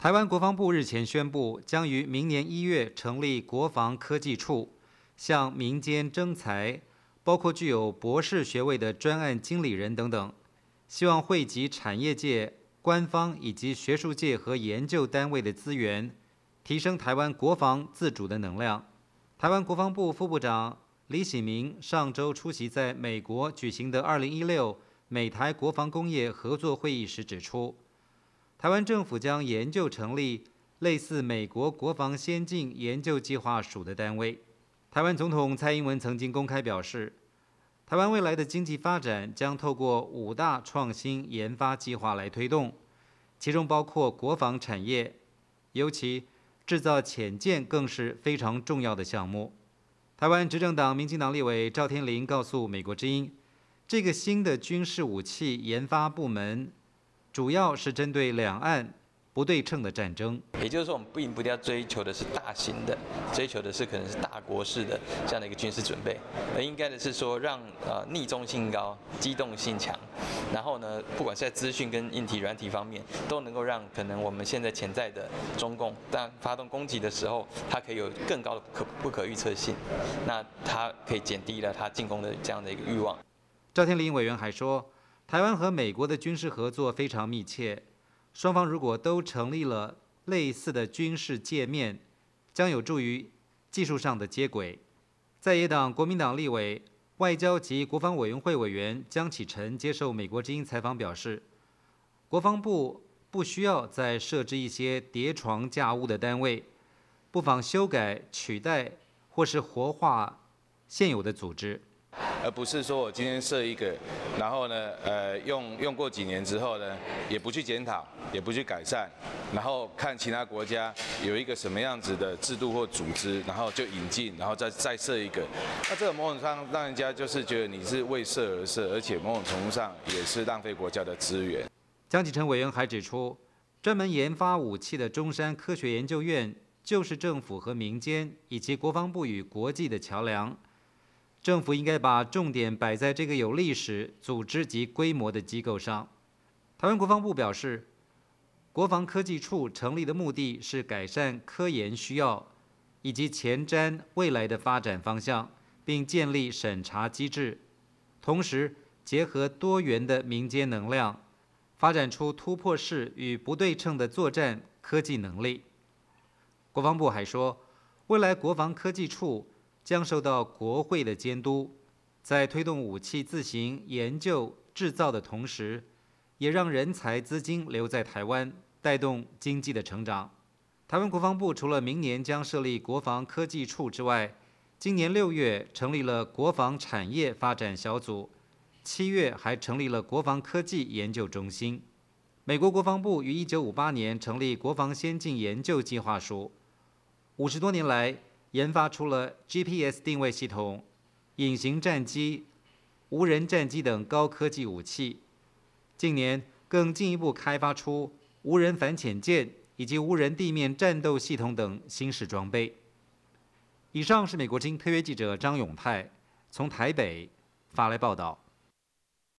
台湾国防部日前宣布，将于明年1月成立国防科技处，向民间征才，包括具有博士学位的专案经理人等等，希望汇集产业界、官方以及学术界和研究单位的资源，提升台湾国防自主的能量。台湾国防部副部长李喜明上周出席在美国举行的2016美台国防工业合作会议时指出，台湾政府将研究成立类似美国国防先进研究计划署的单位。台湾总统蔡英文曾经公开表示，台湾未来的经济发展将透过5大创新研发计划来推动，其中包括国防产业，尤其制造潜舰更是非常重要的项目。台湾执政党民进党立委赵天麟告诉美国之音，这个新的军事武器研发部门主要是针对两岸不对称的战争， 也就是说，我们并不一定要追求的是大型的，追求的是可能是大国式的这样的一个军事准备，而应该的是说让逆中性高、机动性强，然后呢，不管是在资讯跟硬体、软体方面，都能够让可能我们现在潜在的中共当发动攻击的时候，它可以有更高的不可预测性，那它可以减低了它进攻的这样的一个欲望。 赵天麟委员还说，台湾和美国的军事合作非常密切，双方如果都成立了类似的军事界面，将有助于技术上的接轨。在野党国民党立委、外交及国防委员会委员江启臣接受美国之音采访表示，国防部不需要再设置一些叠床架屋的单位，不妨修改、取代或是活化现有的组织。 而不是说我今天设一个，然后呢，用过几年之后呢，也不去检讨，也不去改善，然后看其他国家有一个什么样子的制度或组织，然后就引进，然后再设一个。那这个某种上让人家就是觉得你是为设而设，而且某种程度上也是浪费国家的资源。 江启臣委员还指出，专门研发武器的中山科学研究院就是政府和民间以及国防部与国际的桥梁。政府应该把重点摆在这个有历史、组织及规模的机构上。台湾国防部表示，国防科技处成立的目的是改善科研需要，以及前瞻未来的发展方向，并建立审查机制，同时结合多元的民间能量，发展出突破式与不对称的作战科技能力。国防部还说，未来国防科技处将受到国会的监督，在推动武器自行研究制造的同时，也让人才资金留在台湾，带动经济的成长。台湾国防部除了明年将设立国防科技处之外，今年6月成立了国防产业发展小组，7月还成立了国防科技研究中心。美国国防部于1958年成立国防先进研究计划署，50多年来研发出了 GPS 定位系统、隐形战机、无人战机等高科技武器。近年更进一步开发出无人反潜舰以及无人地面战斗系统等新式装备。以上是美国之音特约记者张永泰从台北发来报道。